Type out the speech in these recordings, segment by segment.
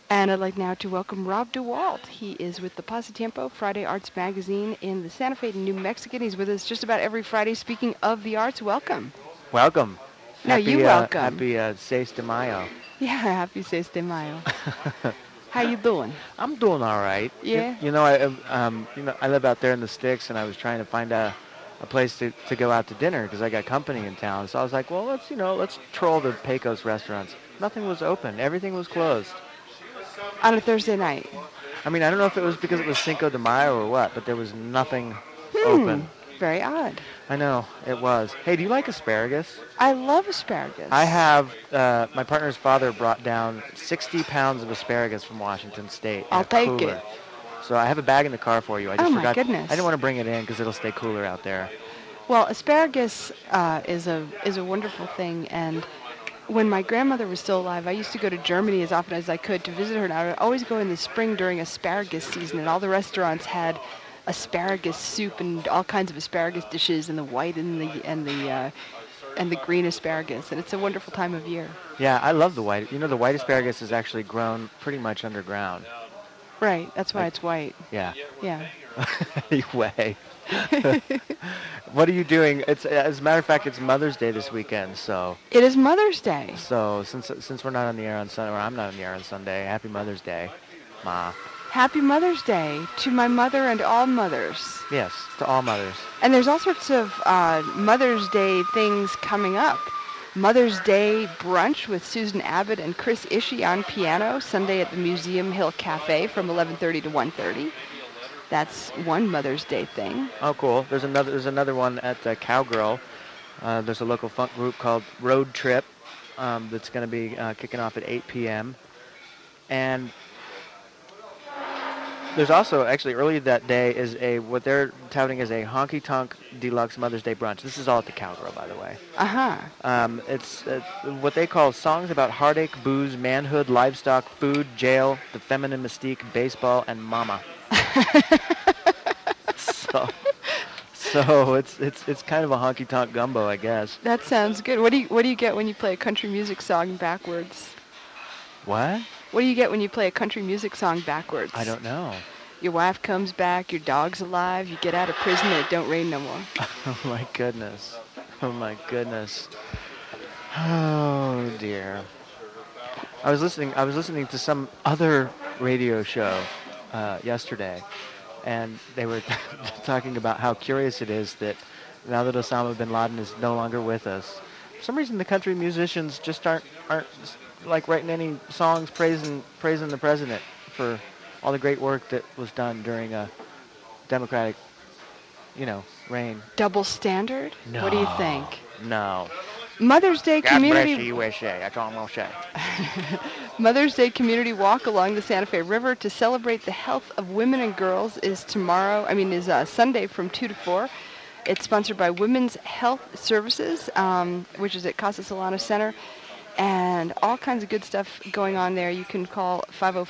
And I'd like now to welcome Rob DeWalt. He is with the Pasatiempo Friday Arts Magazine in the Santa Fe, New Mexican. He's with us just about every Friday speaking of the arts. Welcome. Welcome. No, you Happy welcome. happy 6 de Mayo. Yeah, happy 6 de Mayo. How you doing? I'm doing all right. Yeah? I live out there in the sticks, and I was trying to find a place to go out to dinner because I got company in town. So I was like, well, let's troll the Pecos restaurants. Nothing was open. Everything was closed. On a Thursday night. I mean, I don't know if it was because it was Cinco de Mayo or what, but there was nothing Hmm. open. Very odd. I know, it was. Hey, do you like asparagus? I love asparagus. I have, my partner's father brought down 60 pounds of asparagus from Washington State in I'll a take cooler. it. So I have a bag in the car for you. I just Oh, my forgot. goodness. I didn't want to bring it in because it'll stay cooler out there. Well, asparagus is a wonderful thing, and when my grandmother was still alive, I used to go to Germany as often as I could to visit her, and I would always go in the spring during asparagus season, and all the restaurants had asparagus soup and all kinds of asparagus dishes, and the white and the green asparagus, and it's a wonderful time of year. Yeah, I love the white. The white asparagus is actually grown pretty much underground. Right, that's why Like, it's white. yeah. Yeah. Anyway, what are you doing? As a matter of fact, it's Mother's Day this weekend. So It is Mother's Day. since we're not on the air on Sunday, or I'm not on the air on Sunday, Happy Mother's Day, Ma. Happy Mother's Day to my mother and all mothers. Yes, to all mothers. And there's all sorts of Mother's Day things coming up. Mother's Day brunch with Susan Abbott and Chris Ishii on piano Sunday at the Museum Hill Cafe from 11:30 to 1:30. That's one Mother's Day thing. Oh, cool. There's another one at Cowgirl. There's a local funk group called Road Trip that's going to be kicking off at 8 p.m. And there's also, actually, early that day is what they're touting as a honky tonk deluxe Mother's Day brunch. This is all at the Cowgirl, by the way. Uh-huh. It's what they call songs about heartache, booze, manhood, livestock, food, jail, the feminine mystique, baseball, and mama. so, so it's kind of a honky tonk gumbo, I guess. That sounds good. What do you get when you play a country music song backwards? What? What do you get when you play a country music song backwards? I don't know. Your wife comes back, your dog's alive, you get out of prison, and it don't rain no more. Oh my goodness. Oh my goodness. Oh dear. I was listening to some other radio show yesterday, and they were talking about how curious it is that now that Osama bin Laden is no longer with us, for some reason the country musicians just aren't like writing any songs praising the president for all the great work that was done during a democratic, reign. Double standard? No. What do you think? No. Mother's Day God bless the community USA. That's all I'm gonna say. Mother's Day community walk along the Santa Fe River to celebrate the health of women and girls is Sunday from 2 to 4. It's sponsored by Women's Health Services, which is at Casa Solano Center, and all kinds of good stuff going on there. You can call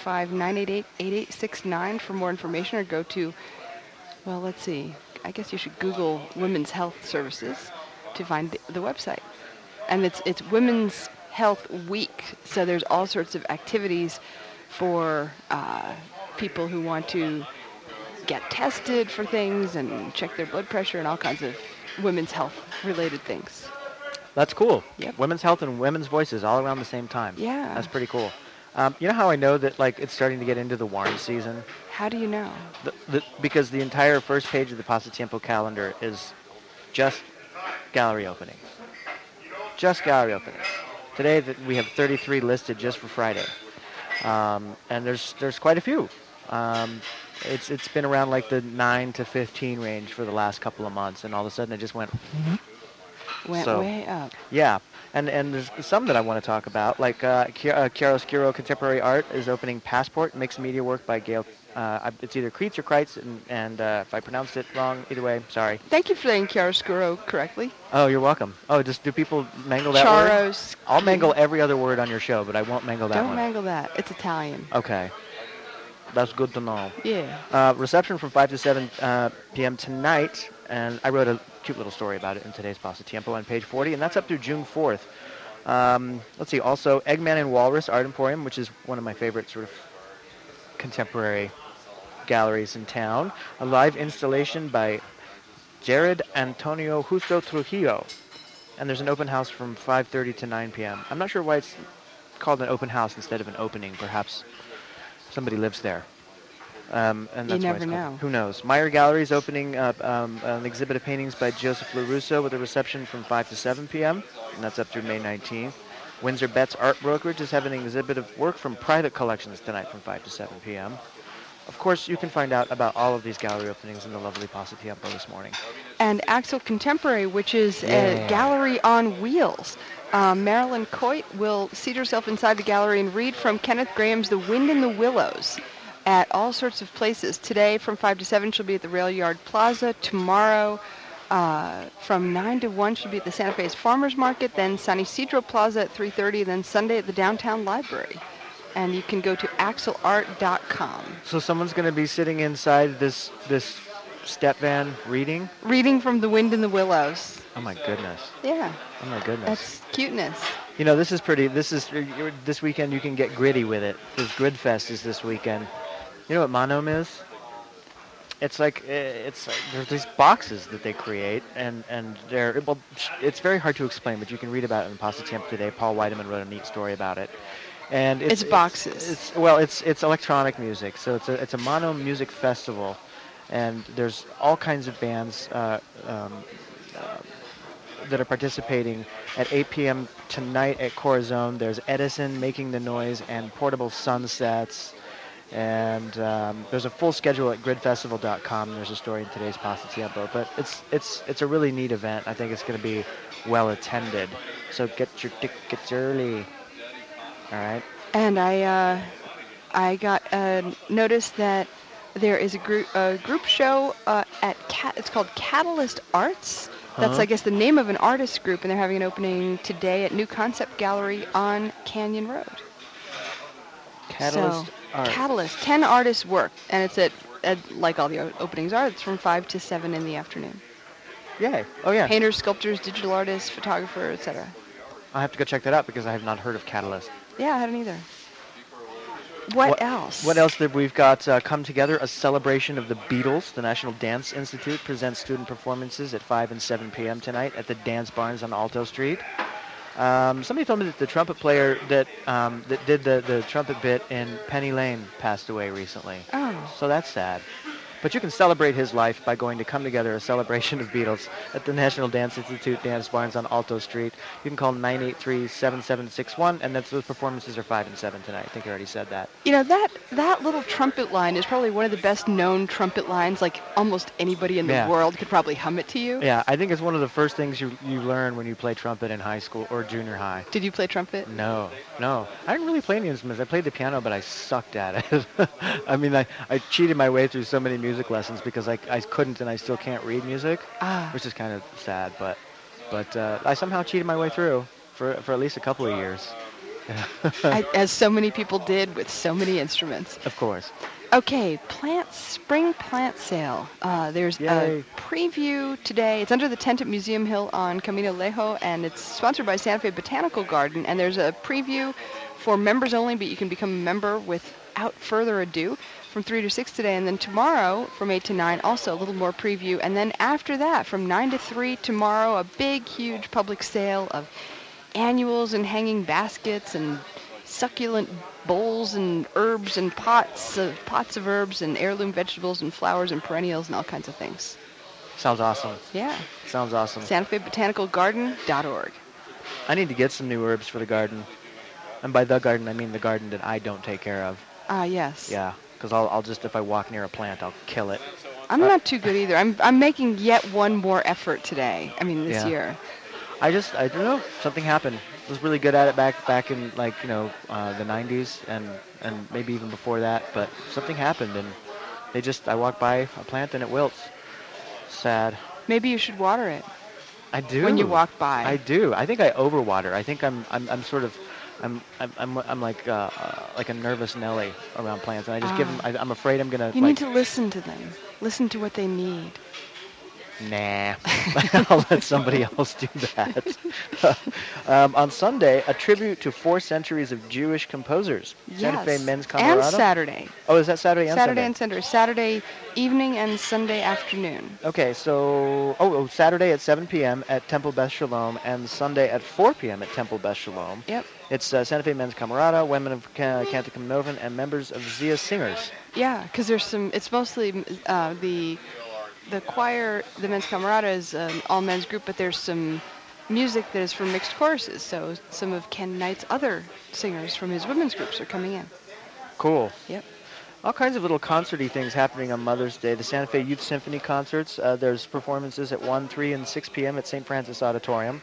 505-988-8869 for more information, or go to, well, let's see, I guess you should Google Women's Health Services to find the website. And it's Women's Health Week, so there's all sorts of activities for people who want to get tested for things and check their blood pressure and all kinds of women's health related things. That's cool. Yep. Women's health and women's voices all around the same time. Yeah. That's pretty cool. You know how I know that it's starting to get into the Warren season? How do you know? Because the entire first page of the Pasatiempo calendar is just gallery openings. Just gallery openings. Today we have 33 listed just for Friday, and there's quite a few. It's been around like the 9 to 15 range for the last couple of months, and all of a sudden it just went Way up. Yeah, and there's some that I want to talk about, like Chiaroscuro Contemporary Art is opening Passport, mixed media work by Gail. It's either Kreitz or Kreitz, and if I pronounced it wrong, either way, sorry. Thank you for saying chiaroscuro correctly. Oh, you're welcome. Oh, do people mangle that word? I'll mangle every other word on your show, but I won't mangle that one. Don't mangle that. It's Italian. Okay. That's good to know. Yeah. Reception from 5 to 7 p.m. tonight, and I wrote a cute little story about it in today's Pasatiempo on page 40, and that's up through June 4th. Let's see. Also, Eggman and Walrus Art Emporium, which is one of my favorite sort of contemporary galleries in town. A live installation by Jared Antonio Justo Trujillo. And there's an open house from 5:30 to 9 p.m. I'm not sure why it's called an open house instead of an opening. Perhaps somebody lives there. And that's You why never it's called. know. Who knows? Meyer Gallery is opening up an exhibit of paintings by Joseph LaRusso with a reception from 5 to 7 p.m. And that's up through May 19th. Windsor Betts Art Brokerage is having an exhibit of work from private collections tonight from 5 to 7 p.m. Of course, you can find out about all of these gallery openings in the lovely Paso Tiempo this morning. And Axel Contemporary, which is Yeah. a gallery on wheels. Marilyn Coit will seat herself inside the gallery and read from Kenneth Graham's The Wind in the Willows at all sorts of places. Today from 5 to 7 she'll be at the Rail Yard Plaza. Tomorrow from 9 to 1 she'll be at the Santa Fe's Farmers Market. Then San Isidro Plaza at 3:30. Then Sunday at the Downtown Library. And you can go to axelart.com. So someone's going to be sitting inside this step van reading? Reading from The Wind in the Willows. Oh my goodness. Yeah, Oh my goodness. that's cuteness. You know, this is weekend you can get gritty with it. Because Gridfest is this weekend. You know what Manom is? It's like there's these boxes that they create, and it's very hard to explain, but you can read about it in Paso Tiempo today. Paul Weideman wrote a neat story about it. And It's boxes. It's electronic music, so it's a mono music festival, and there's all kinds of bands that are participating at 8 p.m. tonight at Corazon. There's Edison, Making the Noise, and Portable Sunsets. And there's a full schedule at gridfestival.com. There's a story in today's Paso Tiempo. But it's a really neat event. I think it's going to be well attended. So get your tickets early. All right. And I got notice that there is a group show it's called Catalyst Arts. That's, Uh-huh. I guess, the name of an artist group, and they're having an opening today at New Concept Gallery on Canyon Road. Catalyst Arts. Catalyst, 10 artists work, and it's at like all the openings are, it's from 5 to 7 in the afternoon. Yay. Oh, yeah. Painters, sculptors, digital artists, photographer, etc. I'll have to go check that out because I have not heard of Catalyst. Yeah, I hadn't either. What else? What else did we've got come together? A celebration of the Beatles. The National Dance Institute presents student performances at 5 and 7 p.m. tonight at the Dance Barns on Alto Street. Somebody told me that the trumpet player that did the trumpet bit in Penny Lane passed away recently. Oh. So that's sad. But you can celebrate his life by going to Come Together, a celebration of Beatles at the National Dance Institute Dance Barns on Alto Street. You can call 983-7761, and those performances are 5 and 7 tonight. I think I already said that. You know, that little trumpet line is probably one of the best known trumpet lines. Like, almost anybody in the Yeah. world could probably hum it to you. Yeah, I think it's one of the first things you learn when you play trumpet in high school or junior high. Did you play trumpet? No. I didn't really play any instruments. I played the piano, but I sucked at it. I mean, I cheated my way through so many music lessons because I couldn't and I still can't read music, which is kind of sad. But I somehow cheated my way through for at least a couple of years. As so many people did with so many instruments. Of course. Okay, spring plant sale. There's Yay. a preview today. It's under the tent at Museum Hill on Camino Lejo, and it's sponsored by Santa Fe Botanical Garden. And there's a preview for members only, but you can become a member without further ado from 3 to 6 today. And then tomorrow from 8 to 9, also a little more preview. And then after that, from 9 to 3 tomorrow, a big, huge public sale of annuals and hanging baskets and succulent bowls and herbs and pots of herbs and heirloom vegetables and flowers and perennials and all kinds of things. Sounds awesome. Yeah. Sounds awesome. SantaFeBotanicalGarden.org. I need to get some new herbs for the garden. And by the garden, I mean the garden that I don't take care of. Ah, yes. Yeah, because I'll just, if I walk near a plant, I'll kill it. I'm not too good either. I'm making yet one more effort today. I mean, this Yeah. year. I don't know, something happened. I was really good at it back in like, the 90s and maybe even before that, but something happened and I walked by a plant and it wilts. Sad. Maybe you should water it I do. when you walk by. I do. I think I overwater. I think I'm sort of I'm like a nervous Nelly around plants, and I just give them. I'm afraid I'm gonna. You need to listen to them. Listen to what they need. Nah, I'll let somebody else do that. On Sunday, a tribute to 4 centuries of Jewish composers. Santa Fe Yes. Men's And Camerata. Saturday. Oh, is that Saturday and Saturday Sunday? and Sunday. Saturday evening and Sunday afternoon. Okay, so Saturday at 7 p.m. at Temple Beth Shalom, and Sunday at 4 p.m. at Temple Beth Shalom. Yep. It's Santa Fe Men's Camerata, Women of Canticum Novum, and members of Zia Singers. Yeah, because there's some. It's mostly the choir. The men's camerata is an all men's group, but there's some music that is from mixed choruses. So some of Ken Knight's other singers from his women's groups are coming in. Cool. Yep. All kinds of little concerty things happening on Mother's Day. The Santa Fe Youth Symphony concerts. There's performances at 1, 3, and 6 p.m. at St. Francis Auditorium.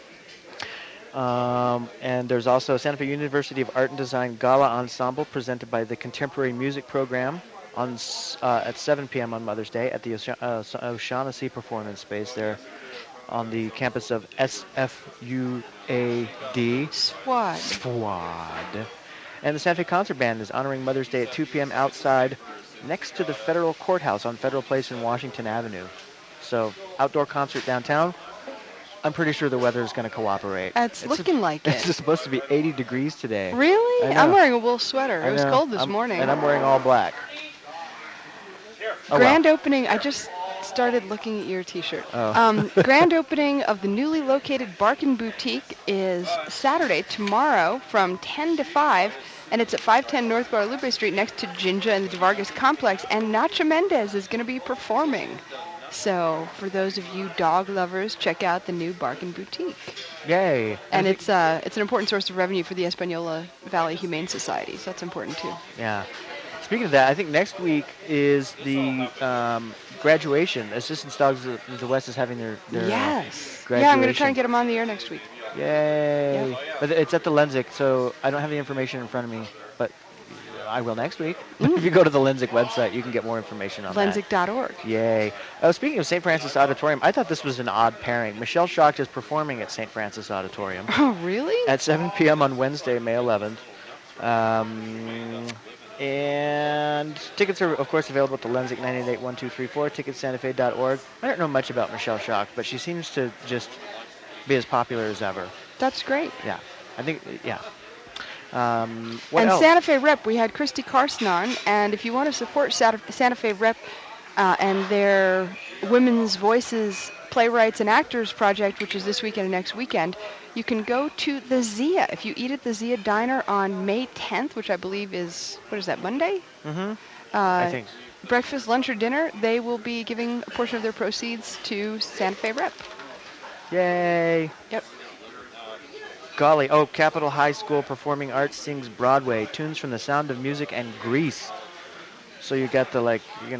And there's also Santa Fe University of Art and Design Gala Ensemble presented by the Contemporary Music Program at 7 p.m. on Mother's Day at the O'Shaughnessy Performance Space there on the campus of SFUAD. SWAD. SWAD. And the Santa Fe Concert Band is honoring Mother's Day at 2 p.m. outside next to the Federal Courthouse on Federal Place in Washington Avenue. So outdoor concert downtown. I'm pretty sure the weather is going to cooperate. It's looking like it. It's supposed to be 80 degrees today. Really? I know. I'm wearing a wool sweater. I It was know. cold this morning. And I'm wearing all black. Oh, Grand well. opening. I just started looking at your T-shirt. Oh. Grand opening of the newly located Barkin Boutique is Saturday, tomorrow, from 10 to 5, and it's at 510 North Guadalupe Street next to Jinja and the DeVargas Complex, and Nacho Mendez is going to be performing. So for those of you dog lovers, check out the new Barkin Boutique. Yay. And it's an important source of revenue for the Espanola Valley Humane Society, so that's important too. Yeah. Speaking of that, I think next week is the graduation. Assistance Dogs of the West is having their Yes. graduation. Yeah, I'm going to try and get them on the air next week. Yay. Yep. But it's at the Lenzik, so I don't have the information in front of me, but I will next week. If you go to the Lenzik website, you can get more information on that. Lenzik.org. Yay. Speaking of St. Francis Auditorium, I thought this was an odd pairing. Michelle Schacht is performing at St. Francis Auditorium Oh, really? at 7 p.m. on Wednesday, May 11th. And tickets are, of course, available at the Lenzik 988-1234, ticketsantafe.org. I don't know much about Michelle Schacht, but she seems to just be as popular as ever. That's great. Yeah. I think, yeah. What And else? Santa Fe Rep, we had Christy Carson on, and if you want to support Santa Fe Rep and their Women's Voices Playwrights and Actors project, which is this weekend and next weekend, you can go to the Zia. If you eat at the Zia Diner on May 10th, which I believe is, what is that, Monday? Mm-hmm. I think. Breakfast, lunch, or dinner, they will be giving a portion of their proceeds to Santa Fe Rep. Yay. Yep. Golly. Oh, Capitol High School Performing Arts sings Broadway, tunes from The Sound of Music and Grease. So you got the,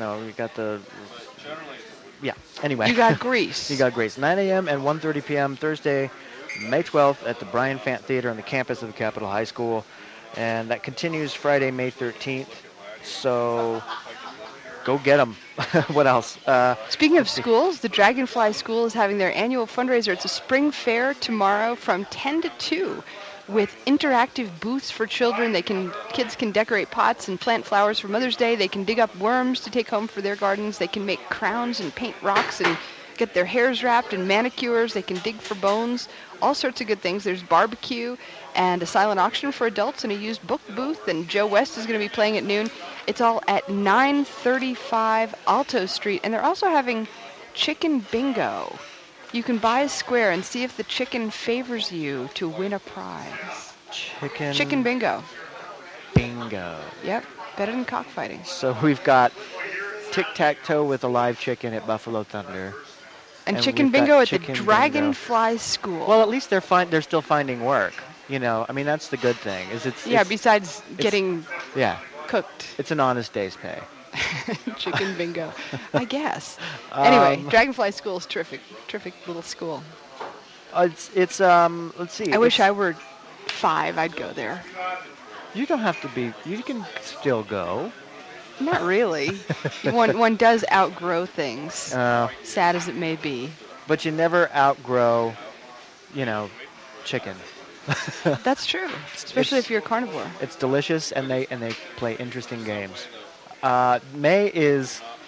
yeah, anyway. You got Grease. You got Grease. 9 a.m. and 1:30 p.m. Thursday, May 12th at the Brian Fant Theater on the campus of the Capitol High School. And that continues Friday, May 13th. So go get them. What else? Speaking of schools, the Dragonfly School is having their annual fundraiser. It's a spring fair tomorrow from 10 to 2 with interactive booths for children. Kids can decorate pots and plant flowers for Mother's Day. They can dig up worms to take home for their gardens. They can make crowns and paint rocks and get their hairs wrapped and manicures. They can dig for bones. All sorts of good things. There's barbecue and a silent auction for adults and a used book booth. And Joe West is going to be playing at noon. It's all at 935 Alto Street. And they're also having chicken bingo. You can buy a square and see if the chicken favors you to win a prize. Chicken bingo. Bingo. Yep. Better than cockfighting. So we've got tic-tac-toe with a live chicken at Buffalo Thunder. And And chicken we've got bingo at the chicken bingo. Dragonfly School. Well, at least they're still finding work. You know, I mean, that's the good thing. Yeah, besides getting yeah, cooked. it's an honest day's pay. Chicken bingo, I guess. Anyway, Um, Dragonfly School is terrific little school. It's let's see. I wish I were 5. I'd go there. You don't have to be. You can still go. Not really. One does outgrow things, sad as it may be. But you never outgrow, chicken. That's true, especially if you're a carnivore. It's delicious, and they play interesting games. May is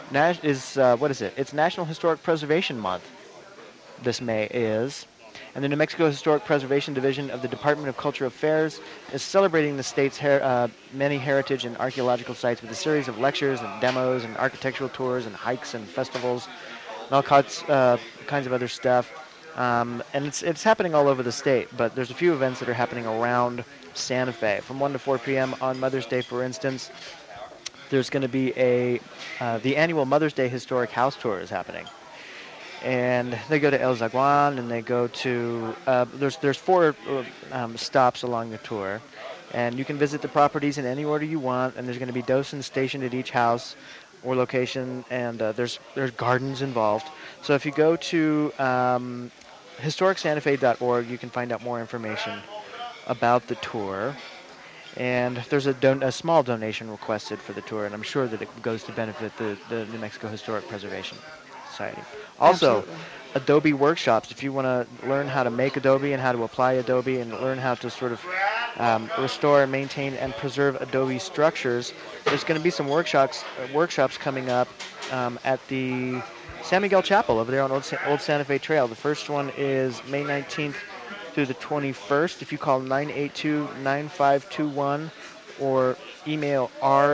what is it? It's National Historic Preservation Month. This May is. And the New Mexico Historic Preservation Division of the Department of Cultural Affairs is celebrating the state's many heritage and archaeological sites with a series of lectures and demos and architectural tours and hikes and festivals and all kinds of other stuff. And it's happening all over the state, but there's a few events that are happening around Santa Fe. From 1 to 4 p.m. on Mother's Day, for instance, there's going to be the annual Mother's Day Historic House Tour is happening. And they go to El Zaguan, and they go to there's 4 stops along the tour, and you can visit the properties in any order you want. And there's going to be docents stationed at each house or location, and there's gardens involved. So if you go to historicsantafe.org, you can find out more information about the tour. And there's a small donation requested for the tour, and I'm sure that it goes to benefit the New Mexico Historic Preservation Society. Also, Absolutely. Adobe workshops. If you want to learn how to make Adobe and how to apply Adobe and learn how to sort of restore, maintain, and preserve Adobe structures, there's going to be some workshops coming up at the San Miguel Chapel over there on Old Santa Fe Trail. The first one is May 19th through the 21st. If you call 982-9521 or email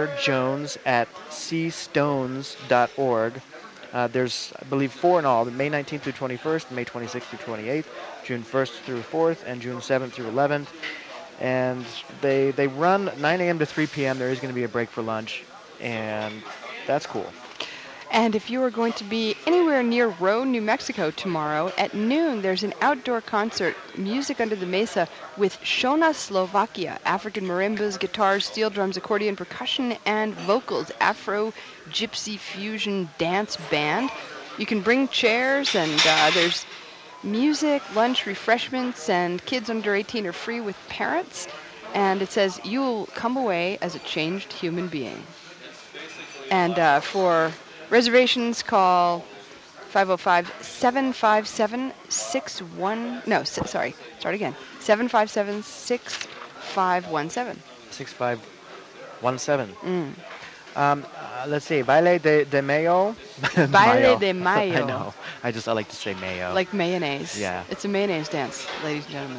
rjones@cstones.org. There's, I believe, 4 in all, May 19th through 21st, May 26th through 28th, June 1st through 4th, and June 7th through 11th. And they run 9 a.m. to 3 p.m. There is going to be a break for lunch, and that's cool. And if you are going to be anywhere near Rowe, New Mexico tomorrow, at noon, there's an outdoor concert, Music Under the Mesa, with Shona Slovakia, African marimbas, guitars, steel drums, accordion, percussion, and vocals, Afro Gypsy Fusion Dance Band. You can bring chairs, and there's music, lunch, refreshments, and kids under 18 are free with parents. And it says, you'll come away as a changed human being. And for reservations, call 505-757-61... No, sorry. Start again. 757-6517. 6517. Let's see. Baile de Mayo. Baile de Mayo. I know. I like to say mayo. Like mayonnaise. Yeah. It's a mayonnaise dance, ladies and gentlemen.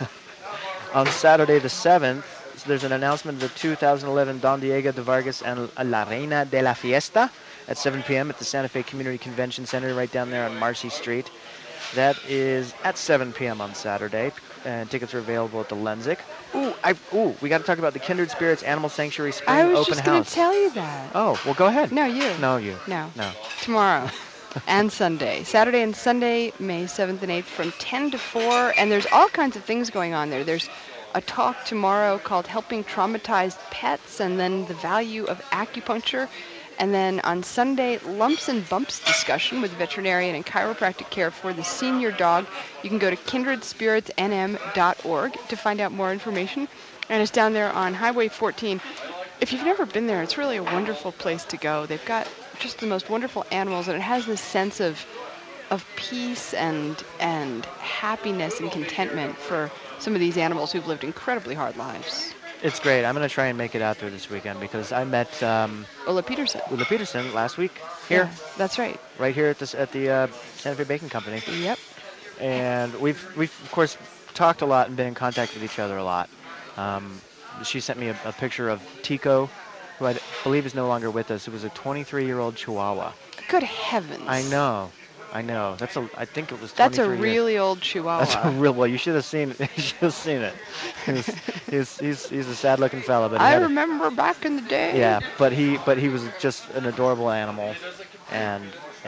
On Saturday the 7th, there's an announcement of the 2011 Don Diego de Vargas and La Reina de la Fiesta at 7 p.m. at the Santa Fe Community Convention Center right down there on Marcy Street. That is at 7 p.m. on Saturday, and tickets are available at the Lenzik. We got to talk about the Kindred Spirits Animal Sanctuary Spring Open House. I was just going to tell you that. Oh, well, go ahead. No, you. No, you. No. No. Tomorrow and Sunday. Saturday and Sunday, May 7th and 8th from 10 to 4, and there's all kinds of things going on there. There's a talk tomorrow called Helping Traumatized Pets, and then the value of acupuncture. And then on Sunday, lumps and bumps discussion with veterinarian and chiropractic care for the senior dog. You can go to kindredspiritsnm.org to find out more information. And it's down there on Highway 14. If you've never been there, it's really a wonderful place to go. They've got just the most wonderful animals, and it has this sense of peace and happiness and contentment for some of these animals who've lived incredibly hard lives. It's great. I'm going to try and make it out there this weekend because I met Ulla Peterson last week here. Yeah, that's right. Right here at the Santa Fe Bacon Company. Yep. And we've of course talked a lot and been in contact with each other a lot. She sent me a picture of Tico, who I believe is no longer with us. It was a 23-year-old Chihuahua. Good heavens. I know. I think it was 23 That's a years. really old Chihuahua. That's a real. Well, you should have seen it. You should have seen it. He's a sad-looking fella, but I remember back in the day. yeah, but he was just an adorable animal, and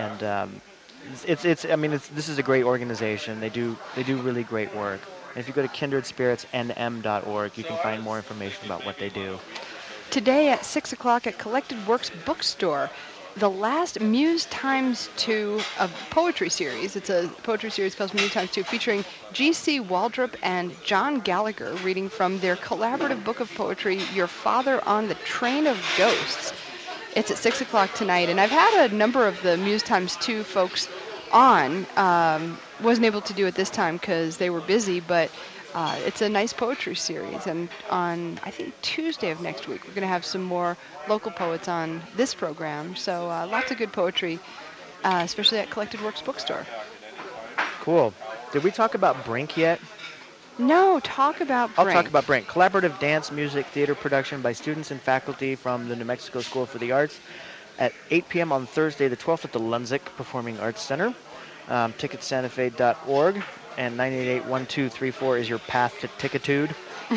this is a great organization. They do really great work. And if you go to kindredspiritsnm.org, you can find more information about what they do. Today at 6 o'clock at Collected Works Bookstore, the last Muse Times 2 of poetry series. It's a poetry series called Muse Times 2 featuring G.C. Waldrop and John Gallagher reading from their collaborative book of poetry, Your Father on the Train of Ghosts. It's at 6 o'clock tonight, and I've had a number of the Muse Times 2 folks on. Wasn't able to do it this time because they were busy, but It's a nice poetry series, and on, I think, Tuesday of next week, we're going to have some more local poets on this program. So lots of good poetry, especially at Collected Works Bookstore. Cool. Did we talk about Brink yet? No, talk about I'll Brink. talk about Brink. Collaborative dance, music, theater production by students and faculty from the New Mexico School for the Arts at 8 p.m. on Thursday the 12th at the Lunzik Performing Arts Center. Ticketsantafe.org and 988-1234 is your path to Tickitude.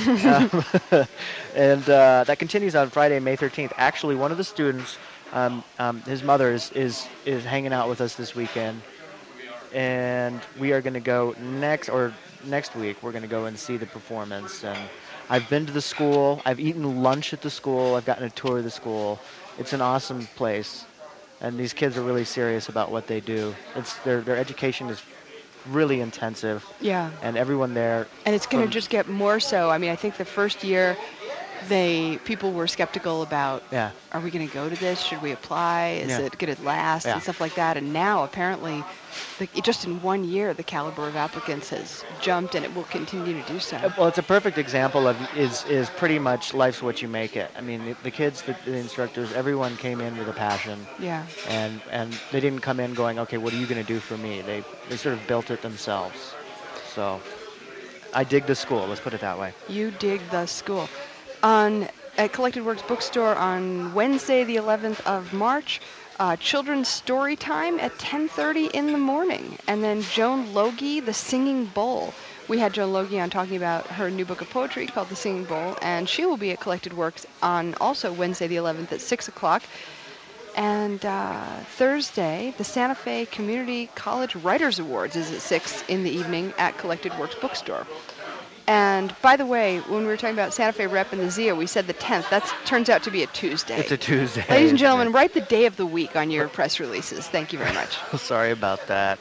And that continues on Friday, May 13th. Actually, one of the students, his mother is hanging out with us this weekend, and we are going to go next week. We're going to go and see the performance. And I've been to the school. I've eaten lunch at the school. I've gotten a tour of the school. It's an awesome place, and these kids are really serious about what they do. It's their education is really intensive. Yeah. And everyone there. And it's going to just get more so. I mean, I think the first year, people were skeptical about, Yeah. are we going to go to this? Should we apply? Is Yeah. it going to last? Yeah. And stuff like that. And now, apparently, just in 1 year, the caliber of applicants has jumped, and it will continue to do so. Well, it's a perfect example of is pretty much life's what you make it. I mean, the kids, the instructors, everyone came in with a passion. Yeah. And they didn't come in going, okay, what are you going to do for me? They sort of built it themselves. So I dig the school. Let's put it that way. You dig the school. At Collected Works Bookstore on Wednesday, the 11th of March, children's story time at 10:30 in the morning. And then Joan Logie, The Singing Bowl. We had Joan Logie on talking about her new book of poetry called The Singing Bowl, and she will be at Collected Works on also Wednesday, the 11th at 6 o'clock. And Thursday, the Santa Fe Community College Writers Awards is at 6 in the evening at Collected Works Bookstore. And by the way, when we were talking about Santa Fe Rep and the ZIA, we said the 10th. That turns out to be a Tuesday. It's a Tuesday. Ladies and gentlemen, write the day of the week on your press releases. Thank you very much. Sorry about that.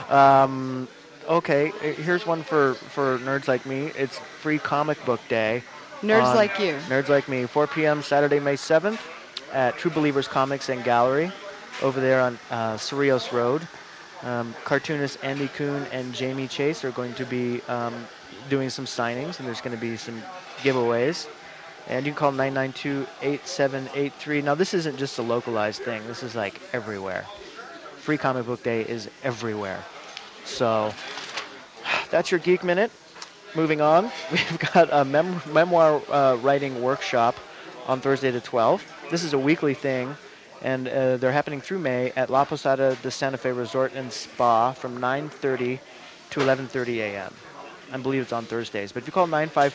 Okay, here's one for nerds like me. It's Free Comic Book Day. Nerds like you. Nerds like me. 4 p.m. Saturday, May 7th at True Believers Comics and Gallery over there on Cerrillos Road. Cartoonists Andy Kuhn and Jamie Chase are going to be doing some signings, and there's going to be some giveaways. And you can call 992-8783. Now, this isn't just a localized thing. This is like everywhere. Free Comic Book Day is everywhere. So that's your Geek Minute. Moving on, we've got a memoir writing workshop on Thursday the 12th. This is a weekly thing, and they're happening through May at La Posada de Santa Fe Resort and Spa from 9:30 to 11:30 a.m. I believe it's on Thursdays. But if you call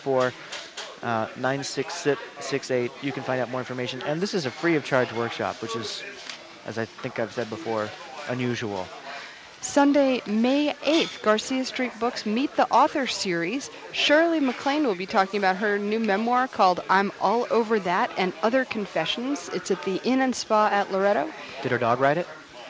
954-9668, you can find out more information. And this is a free of charge workshop, which is, as I think I've said before, unusual. Sunday, May 8th, Garcia Street Books Meet the Author series. Shirley MacLaine will be talking about her new memoir called I'm All Over That and Other Confessions. It's at the Inn and Spa at Loretto. Did her dog ride it?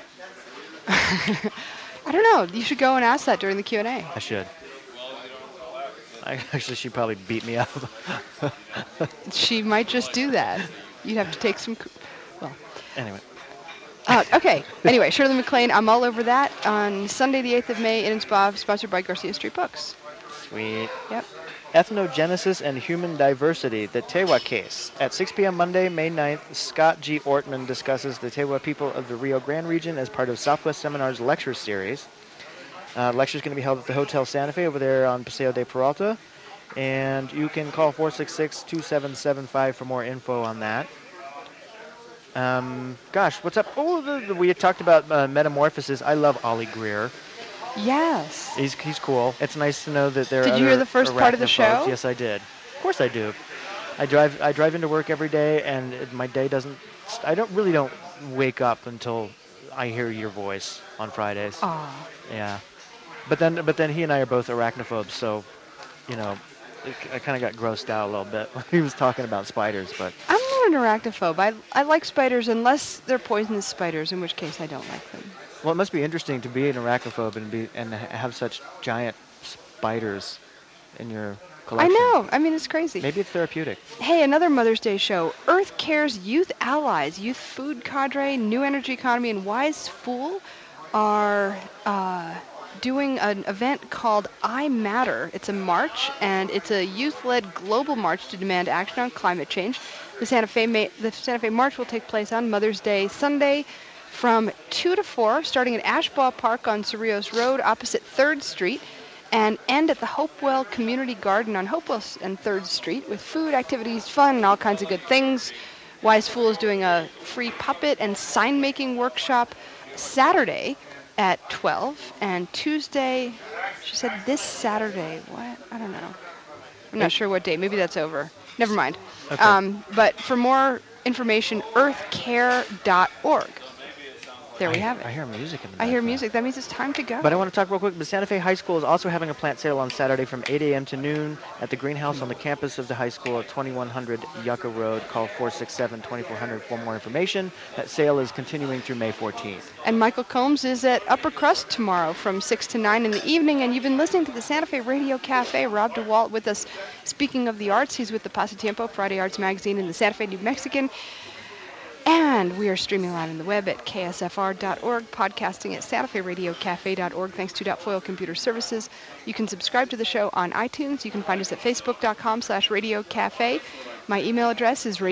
I don't know. You should go and ask that during the Q&A. I should. Actually, she'd probably beat me up. She might just do that. You'd have to take some... Well. Anyway. Okay. Anyway, Shirley MacLaine, I'm All Over That on Sunday, the 8th of May, Inn and Spa, sponsored by Garcia Street Books. Sweet. Yep. Ethnogenesis and Human Diversity, the Tewa Case. At 6 p.m. Monday, May 9th, Scott G. Ortman discusses the Tewa people of the Rio Grande region as part of Southwest Seminars lecture series. Lecture is going to be held at the Hotel Santa Fe over there on Paseo de Peralta. And you can call 466-2775 for more info on that. Gosh, what's up? Oh, we had talked about Metamorphosis. I love Ollie Greer. Yes. He's cool. It's nice to know that there are Did you hear the first part of the show? arachnophobes. Yes, I did. Of course I do. I drive into work every day, and my day doesn't... I don't wake up until I hear your voice on Fridays. Aw. Yeah. But then he and I are both arachnophobes, so, you know, I kind of got grossed out a little bit when he was talking about spiders, but... I'm not an arachnophobe. I like spiders unless they're poisonous spiders, in which case I don't like them. Well, it must be interesting to be an arachnophobe and have such giant spiders in your collection. I know. I mean, it's crazy. Maybe it's therapeutic. Hey, another Mother's Day show. Earth Care's Youth Allies, Youth Food Cadre, New Energy Economy, and Wise Fool are doing an event called I Matter. It's a march, and it's a youth-led global march to demand action on climate change. The Santa Fe March will take place on Mother's Day Sunday from 2 to 4, starting at Ashbaugh Park on Cerrillos Road opposite 3rd Street, and end at the Hopewell Community Garden on Hopewell and 3rd Street with food, activities, fun, and all kinds of good things. Wise Fool is doing a free puppet and sign-making workshop Saturday at 12, and Tuesday, she said this Saturday. What? I don't know. I'm not sure what day. Maybe that's over. Never mind. Okay. But for more information, earthcare.org. There we have it. I hear music in the I hear background. music. That means it's time to go. But I want to talk real quick. The Santa Fe High School is also having a plant sale on Saturday from 8 a.m. to noon at the greenhouse on the campus of the high school at 2100 Yucca Road. Call 467-2400 for more information. That sale is continuing through May 14th. And Michael Combs is at Upper Crust tomorrow from 6 to 9 in the evening. And you've been listening to the Santa Fe Radio Cafe. Rob DeWalt with us. Speaking of the arts, he's with the Pasatiempo, Friday Arts Magazine, and the Santa Fe New Mexican. And we are streaming live on the web at ksfr.org, podcasting at santaferadiocafe.org, thanks to Foil Computer Services. You can subscribe to the show on iTunes. You can find us at facebook.com/radiocafe. My email address is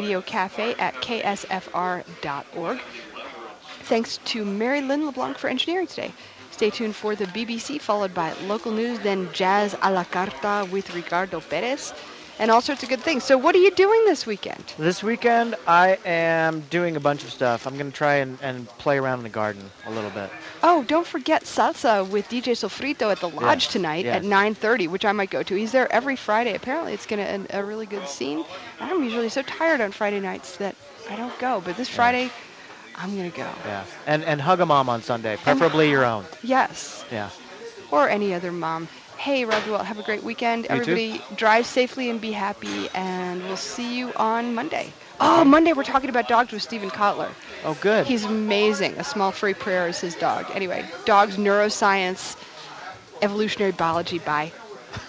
radiocafe@ksfr.org. Thanks to Mary Lynn LeBlanc for engineering today. Stay tuned for the BBC, followed by local news, then Jazz a la Carta with Ricardo Perez, and all sorts of good things. So what are you doing this weekend? This weekend, I am doing a bunch of stuff. I'm going to try and play around in the garden a little bit. Oh, don't forget salsa with DJ Sofrito at the Lodge tonight at 9:30, which I might go to. He's there every Friday. Apparently, it's going to a really good scene. I'm usually so tired on Friday nights that I don't go, but this Friday, I'm going to go. Yeah, and hug a mom on Sunday, preferably your own. Yes. Yeah. Or any other mom. Hey, Rob DeWalt, have a great weekend. You Everybody too. drive safely and be happy, and we'll see you on Monday. Oh, Monday we're talking about dogs with Stephen Kotler. Oh, good. He's amazing. A Small Furry Prayer is his dog. Anyway, dogs, neuroscience, evolutionary biology. Bye.